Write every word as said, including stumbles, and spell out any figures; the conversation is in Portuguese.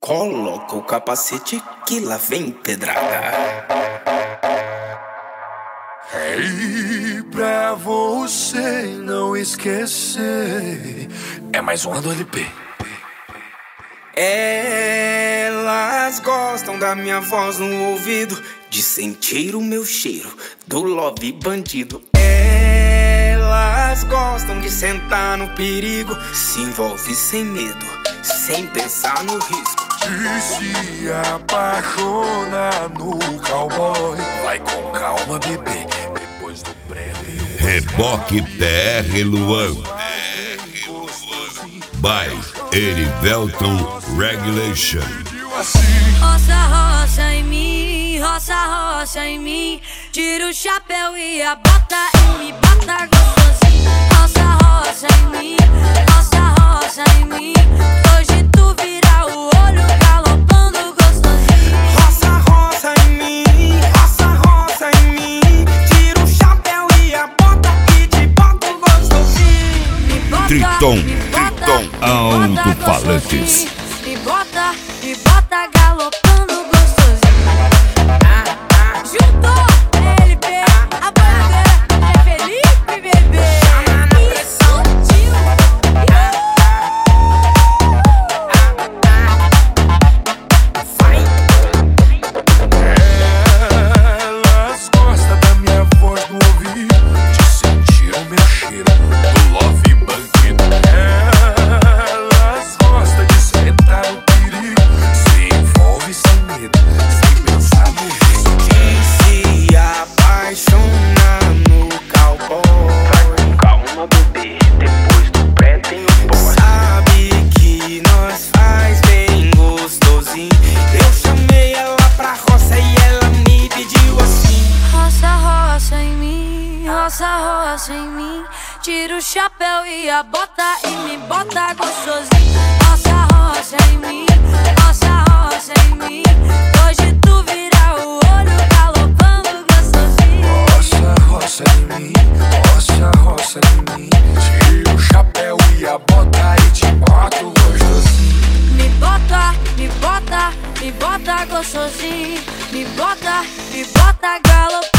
Coloca o capacete que lá vem pedrada. E pra você não esquecer, é mais uma do L P. Elas gostam da minha voz no ouvido, de sentir o meu cheiro do love bandido. Elas gostam de sentar no perigo, se envolve sem medo, sem pensar no risco. E se apaixonar no cowboy, vai com calma, bebê, depois do prêmio. Reboque P R Luan by Erivelton Regulation. Roça, roça em mim, roça, roça em mim. Tira o chapéu e a bota e me bota gostosinho. Roça, roça em mim, roça, roça em mim. Hoje tu vira o olho galopando gostosinho. Roça, roça em mim, roça, roça em mim. Tira o chapéu e a bota e te boto gostosinho. Me bota, Triton, me bota, Triton, me bota alto-falantes. gostosinho. Me bota, me bota galopando gostosinho. Juntou L P, a bandeira é Felipe, bebê. E sutil. Elas gostam da minha voz no ouvido, de sentir o meu cheiro do love bandido. Elas gostam de sentar no perigo, se envolve sem medo, sem pensar no risco. E se apaixona no cowboy, vai com calma, bebê, depois do pré tem o pós. Sabe que nós faz bem gostosinho. Eu chamei ela pra roça e ela me pediu assim. Roça, roça em mim, roça, roça em mim. Tira o chapéu e a bota e me bota gostosinho. Roça, roça em mim, roça, roça em mim. Hoje tu vira o olho galopando gostosinho. Roça, roça em mim, roça, roça em mim. Tira o chapéu e a bota e te boto gostosinho. Me bota, me bota, me bota gostosinho. Me bota, me bota galopando.